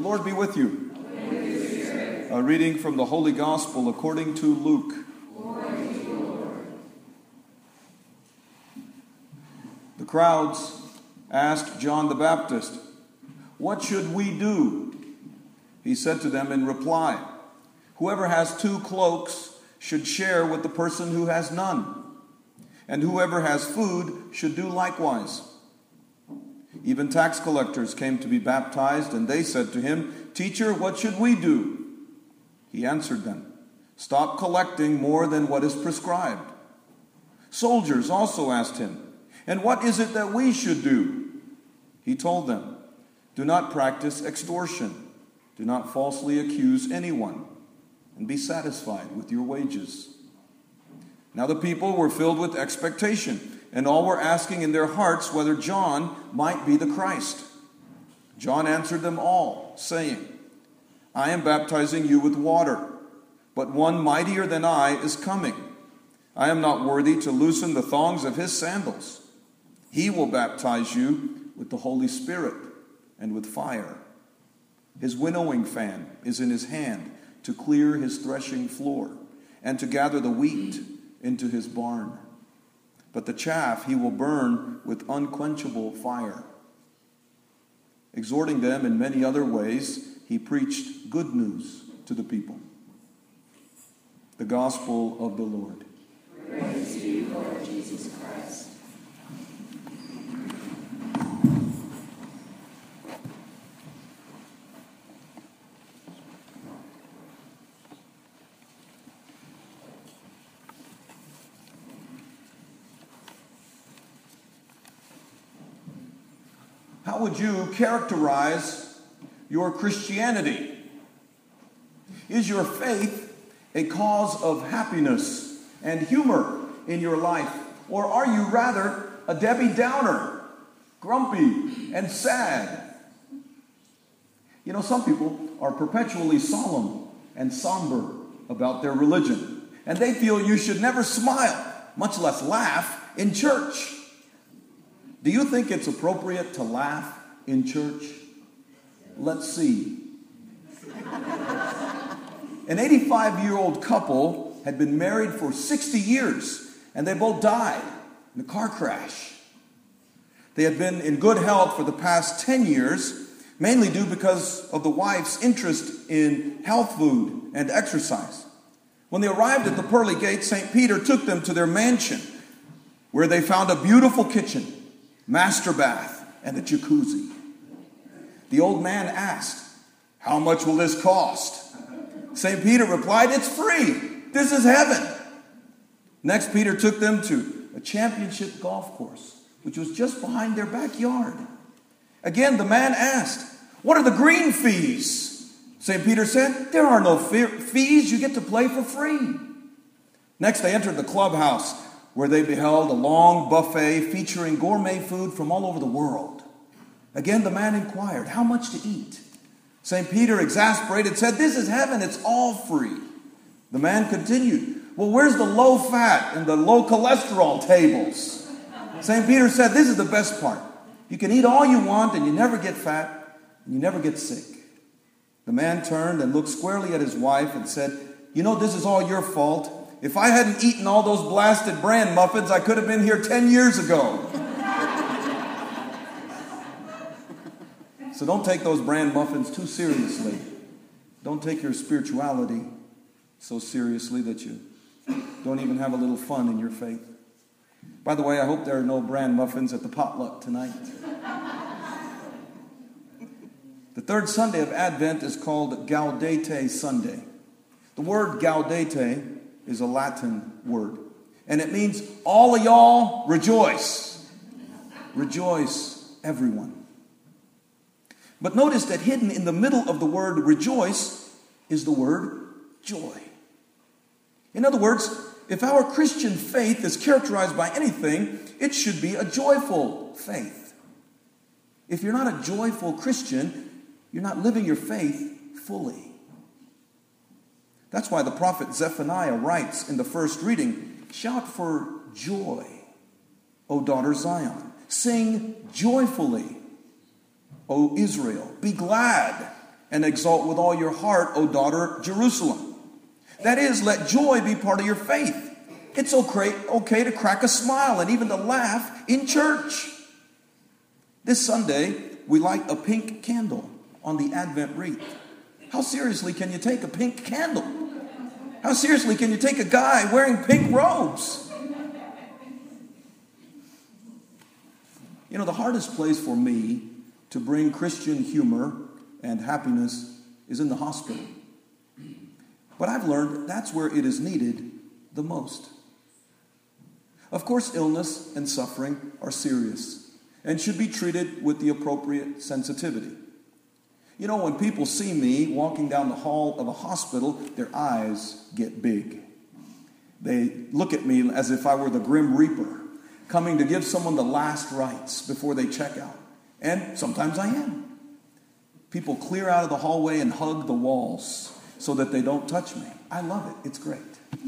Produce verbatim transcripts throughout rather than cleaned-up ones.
Lord be with you. And with your spirit. A reading from the Holy Gospel according to Luke. Glory to you, Lord. The crowds asked John the Baptist, "What should we do?" He said to them in reply, "Whoever has two cloaks should share with the person who has none, and whoever has food should do likewise." Even tax collectors came to be baptized, and they said to him, "Teacher, what should we do?" He answered them, "Stop collecting more than what is prescribed." Soldiers also asked him, "And what is it that we should do?" He told them, "Do not practice extortion. Do not falsely accuse anyone, and be satisfied with your wages." Now the people were filled with expectation, and all were asking in their hearts whether John might be the Christ. John answered them all, saying, "I am baptizing you with water, but one mightier than I is coming. I am not worthy to loosen the thongs of his sandals. He will baptize you with the Holy Spirit and with fire. His winnowing fan is in his hand to clear his threshing floor and to gather the wheat into his barn. But the chaff he will burn with unquenchable fire." Exhorting them in many other ways, he preached good news to the people. The Gospel of the Lord. Praise to you, Lord Jesus Christ. How would you characterize your Christianity? Is your faith a cause of happiness and humor in your life? Or are you rather a Debbie Downer, grumpy and sad? You know, some people are perpetually solemn and somber about their religion, and they feel you should never smile, much less laugh, in church. Do you think it's appropriate to laugh in church? Let's see. An eighty-five-year-old couple had been married for sixty years, and they both died in a car crash. They had been in good health for the past ten years, mainly due because of the wife's interest in health food and exercise. When they arrived at the pearly gates, Saint Peter took them to their mansion, where they found a beautiful kitchen, master bath, and a jacuzzi. The old man asked, "How much will this cost?" Saint Peter replied, "It's free. This is heaven." Next, Peter took them to a championship golf course, which was just behind their backyard. Again, the man asked, "What are the green fees?" Saint Peter said, "There are no fees. You get to play for free." Next, they entered the clubhouse, where they beheld a long buffet featuring gourmet food from all over the world. Again, the man inquired, "How much to eat?" Saint Peter, exasperated, said, "This is heaven. It's all free." The man continued, "Well, where's the low fat and the low cholesterol tables?" Saint Peter said, "This is the best part. You can eat all you want and you never get fat and you never get sick." The man turned and looked squarely at his wife and said, "You know, this is all your fault. If I hadn't eaten all those blasted bran muffins, I could have been here ten years ago." So don't take those bran muffins too seriously. Don't take your spirituality so seriously that you don't even have a little fun in your faith. By the way, I hope there are no bran muffins at the potluck tonight. The third Sunday of Advent is called Gaudete Sunday. The word Gaudete is a Latin word, and it means all of y'all rejoice. Rejoice, everyone. But notice that hidden in the middle of the word rejoice is the word joy. In other words, if our Christian faith is characterized by anything, it should be a joyful faith. If you're not a joyful Christian, you're not living your faith fully. That's why the prophet Zephaniah writes in the first reading, "Shout for joy, O daughter Zion. Sing joyfully, O Israel. Be glad and exult with all your heart, O daughter Jerusalem. That is, let joy be part of your faith. It's okay, okay to crack a smile and even to laugh in church. This Sunday, we light a pink candle on the Advent wreath. How seriously can you take a pink candle? How seriously can you take a guy wearing pink robes? You know, the hardest place for me to bring Christian humor and happiness is in the hospital. But I've learned that's where it is needed the most. Of course, illness and suffering are serious and should be treated with the appropriate sensitivity. You know, when people see me walking down the hall of a hospital, their eyes get big. They look at me as if I were the Grim Reaper, coming to give someone the last rites before they check out. And sometimes I am. People clear out of the hallway and hug the walls so that they don't touch me. I love it. It's great.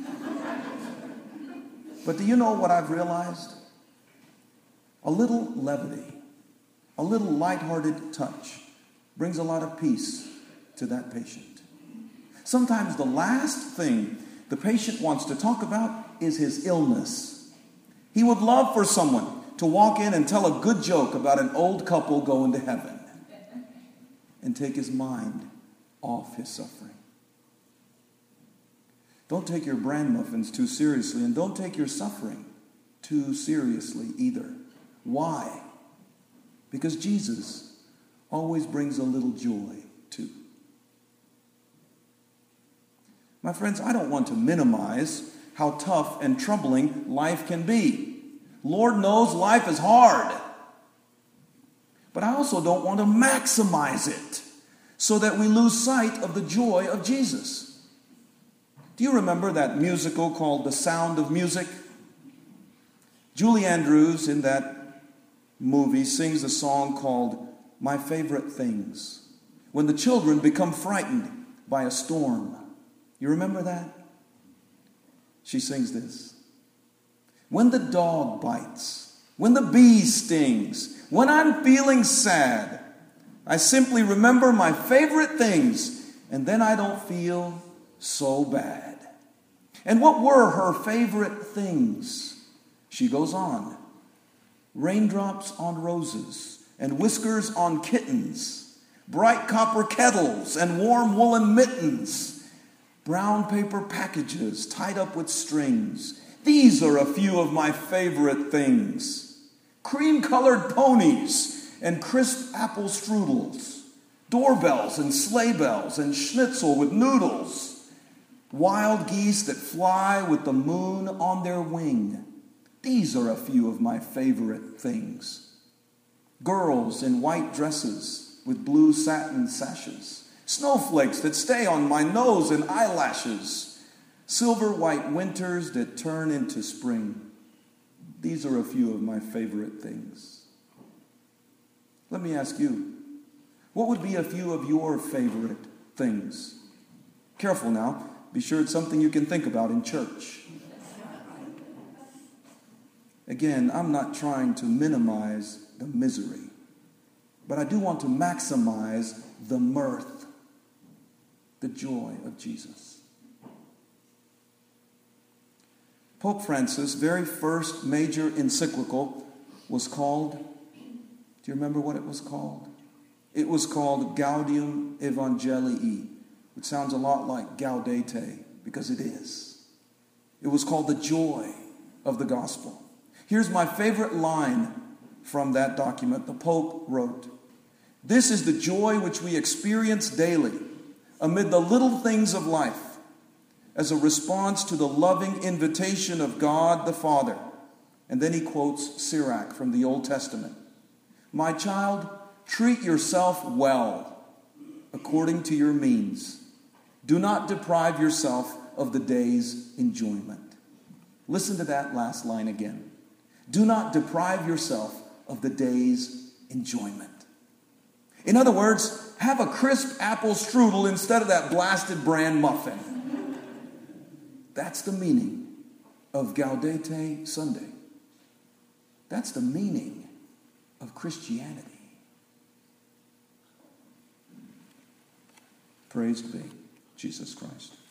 But do you know what I've realized? A little levity, a little lighthearted touch brings a lot of peace to that patient. Sometimes the last thing the patient wants to talk about is his illness. He would love for someone to walk in and tell a good joke about an old couple going to heaven and take his mind off his suffering. Don't take your bran muffins too seriously, and don't take your suffering too seriously either. Why? Because Jesus always brings a little joy too. My friends, I don't want to minimize how tough and troubling life can be. Lord knows life is hard. But I also don't want to maximize it so that we lose sight of the joy of Jesus. Do you remember that musical called The Sound of Music? Julie Andrews in that movie sings a song called My Favorite Things, when the children become frightened by a storm. You remember that? She sings this. When the dog bites, when the bee stings, when I'm feeling sad, I simply remember my favorite things, and then I don't feel so bad. And what were her favorite things? She goes on. Raindrops on roses and whiskers on kittens, bright copper kettles and warm woolen mittens, brown paper packages tied up with strings. These are a few of my favorite things. Cream-colored ponies and crisp apple strudels, doorbells and sleigh bells and schnitzel with noodles, wild geese that fly with the moon on their wing. These are a few of my favorite things. Girls in white dresses with blue satin sashes, snowflakes that stay on my nose and eyelashes, silver white winters that turn into spring. These are a few of my favorite things. Let me ask you, what would be a few of your favorite things? Careful now. Be sure it's something you can think about in church. Again, I'm not trying to minimize the misery, but I do want to maximize the mirth, the joy of Jesus. Pope Francis' very first major encyclical was called, do you remember what it was called? It was called Gaudium Evangelii, which sounds a lot like Gaudete, because it is. It was called the joy of the gospel. Here's my favorite line from that document. The Pope wrote, "This is the joy which we experience daily amid the little things of life as a response to the loving invitation of God the Father." And then he quotes Sirach from the Old Testament. "My child, treat yourself well according to your means. Do not deprive yourself of the day's enjoyment." Listen to that last line again. Do not deprive yourself of the day's enjoyment. In other words, have a crisp apple strudel instead of that blasted bran muffin. That's the meaning of Gaudete Sunday. That's the meaning of Christianity. Praised be Jesus Christ.